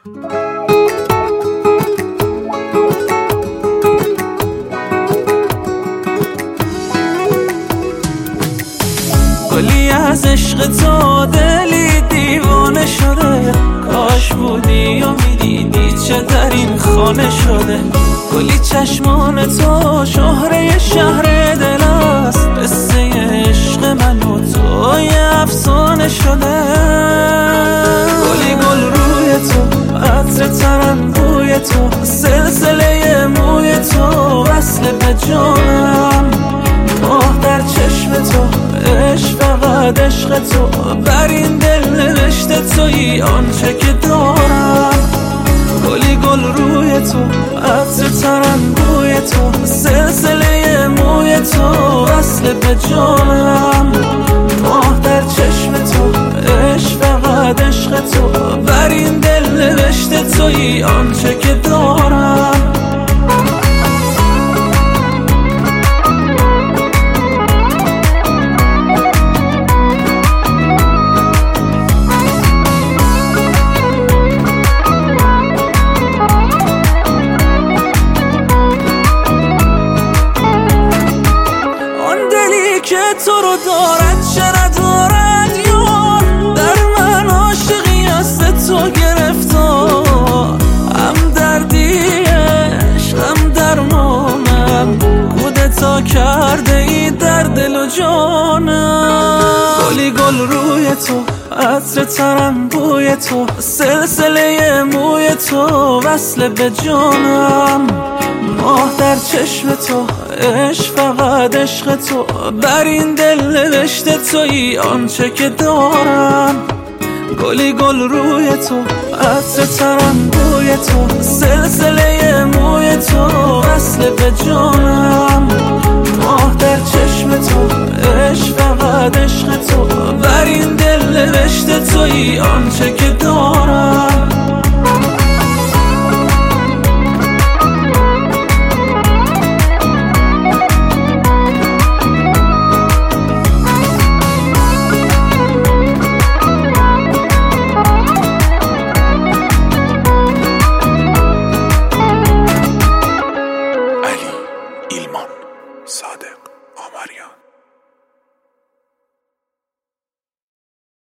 گلی از عشق تو دلی دیوانه شده، کاش بودی و میدیدی چه در این خانه شده. گلی چشمان تو شهره شهر دل است، قصه عشق من و تو یه افسانه شده. گلی گل روی تو، عطر ترنگوی تو، سلسله موی تو وصل به جانم. ماه در چشم تو، عشق فقط عشق تو، بر این دل نوشته تویی آنچه که دارم. گلی گل روی تو، عطر ترنگوی تو، سلسله موی تو وصل به جانم. ماه در چشم تو، عشق فقط عشق تو، بر این دل نوشته تویی آنچه که دارم. که تو رو دارد چه ندارد یار، در من عاشقی از تو گرفتار. هم دردی عشق هم درمانم، کودتا کرده ای در دل و جانم. گلی گل روی تو، عطر ترنگوی تو، سلسله موی تو وصل به جانم. ماه در چشم تو، عشق فقط عشق تو، بر این دل نوشته تویی آنچه که دارم. گلی گل روی تو، عطر ترنگوی تو، سلسله موی تو وصل به جانم. ماه در چشم تو، عشق فقط عشق تو، بر این دل نوشته تویی آنچه که